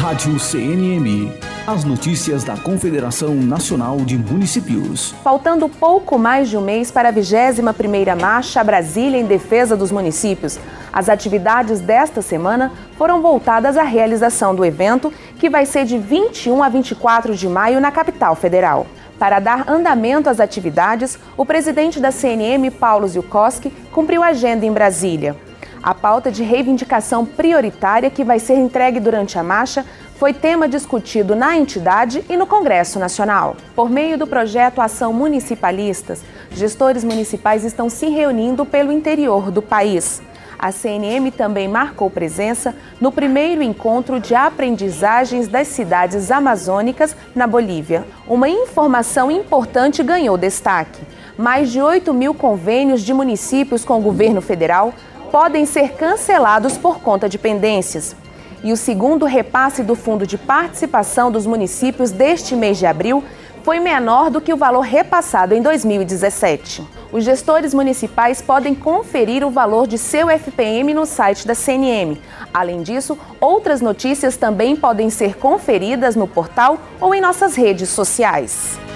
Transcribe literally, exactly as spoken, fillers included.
Rádio C N M. As notícias da Confederação Nacional de Municípios. Faltando pouco mais de um mês para a vigésima primeira Marcha Brasília em Defesa dos Municípios, as atividades desta semana foram voltadas à realização do evento, que vai ser de vinte e um a vinte e quatro de maio na capital federal. Para dar andamento às atividades, o presidente da C N M, Paulo Ziukowski, cumpriu a agenda em Brasília. A pauta de reivindicação prioritária que vai ser entregue durante a marcha foi tema discutido na entidade e no Congresso Nacional. Por meio do projeto Ação Municipalistas, gestores municipais estão se reunindo pelo interior do país. A C N M também marcou presença no primeiro encontro de aprendizagens das cidades amazônicas na Bolívia. Uma informação importante ganhou destaque. Mais de oito mil convênios de municípios com o governo federal podem ser cancelados por conta de pendências. E o segundo repasse do Fundo de Participação dos Municípios deste mês de abril foi menor do que o valor repassado em dois mil e dezessete. Os gestores municipais podem conferir o valor de seu F P M no site da C N M. Além disso, outras notícias também podem ser conferidas no portal ou em nossas redes sociais.